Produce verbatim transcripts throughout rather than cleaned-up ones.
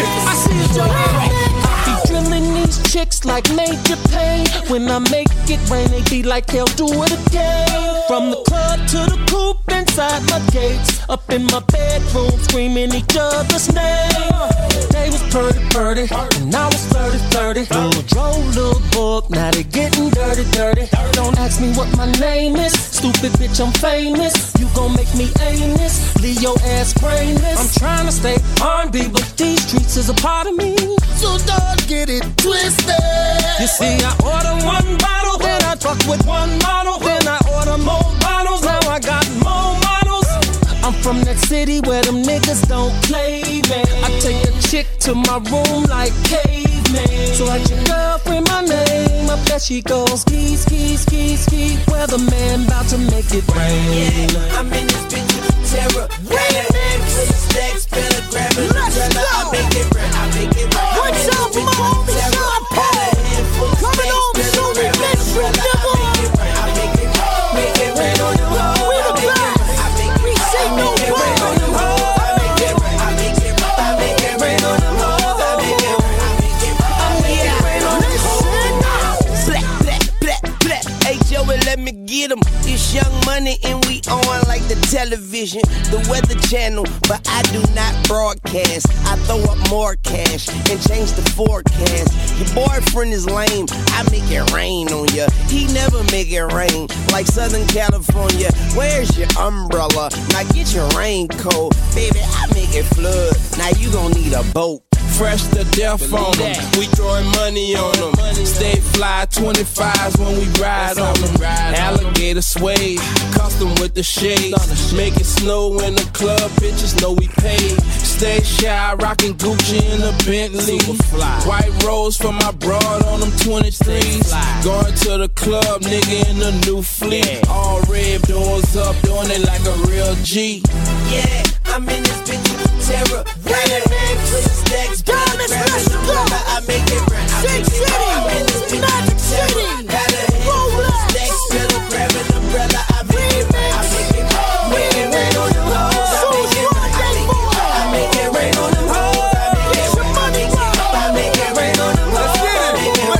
I see it, Joe. I be drilling these chicks like Major Payne. When I make it rain, they be like, hell, do it again. From the club to the coupe inside my gates. Up in my bedroom, screaming each other's name. They was purdy, purdy, and I was flirty, flirty. Little dro, little book, now they getting dirty, dirty. Don't ask me what my name is. Stupid bitch, I'm famous. You gon' make me aimless, leave your ass brainless. I'm trying to stay R and B, but these streets is a part of me. So don't get it twisted. You see, I order one bottle, then I fuck with one model, then I order more bottles. Now I got more models. I'm from that city where them niggas don't play, man. I take a chick to my room like caveman. So like your girlfriend, my name, up there she goes. Ski, ski, ski, ski. Weatherman about to make it rain. Yeah, I'm in this bitch with terror. Rain, stacks, better grab it. Let's go. I make it rain, I make it rain. What's up, mama? Sean Paul. Coming on, show me next you nigga. I make it rain, make it rain on the road. We the best. We say no problem. Let me get them. It's Young Money and we on like the television, the Weather Channel, but I do not broadcast. I throw up more cash and change the forecast. Your boyfriend is lame, I make it rain on ya. He never make it rain like Southern California. Where's your umbrella? Now get your raincoat. Baby, I make it flood. Now you gon' need a boat. Fresh to death on them. We throwing money on them. Stay fly twenty-fives when we ride on them. Alligator suede, custom with the shades. Make it snow in the club, bitches know we paid. Stay shy, rockin' Gucci in the Bentley. White rose for my broad on them twenty-threes. Going to the club, nigga in the new fleet. All red doors up, doing it like a real G. Yeah, I'm in this bitch with terror. Stacks, Diamonds, let's go. I make it rain. Six City, Magic City, Rolex. Stacks, better grab an umbrella. I make it rain. I make it rain. Make it rain on the roads. I make it rain. I make it rain on the roads. I make it rain. I make it rain on the roads. I make it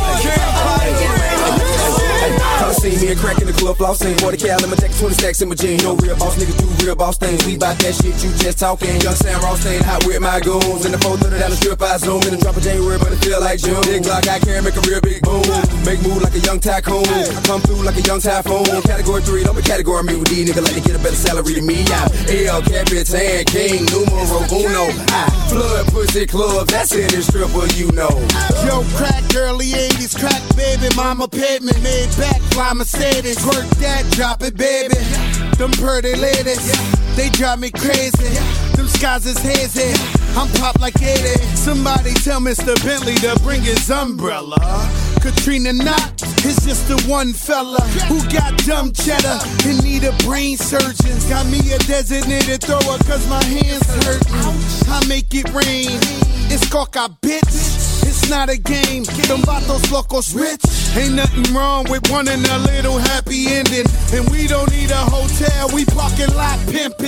rain. Come see me and crack in the club, flossing. forty cal in my jacket, twenty stacks in my jeans. No real boss niggas do real boss things. We bout that shit, you just talking. Young Sam Ross staying hot with my goons. In the four thirty down the strip, I zoom in and drop a January, but it feel like June. Big Glock, I carry, make a real big boom. Make move like a young tycoon. I come through like a young typhoon. Category three, don't be category me with these niggas like to get a better salary than me. I'm L, Capitan, King, numero uno. I flood pussy club, that's it, it's triple, you know. Yo, crack, early eighties, crack, baby, mama pavement, made back, fly Mercedes, work that, drop it, baby. Them pretty ladies, they drive me crazy. Them skies is hazy, I'm pop like eighty. Somebody tell Mister Bentley to bring his umbrella. Katrina Knott is just the one fella who got dumb cheddar and need a brain surgeon. Got me a designated thrower cause my hands hurtin'. I make it rain, it's coca, bitch. It's not a game, them vatos locos rich. Ain't nothing wrong with wanting a little happy ending. And we don't need a hotel, we parking lot pimping.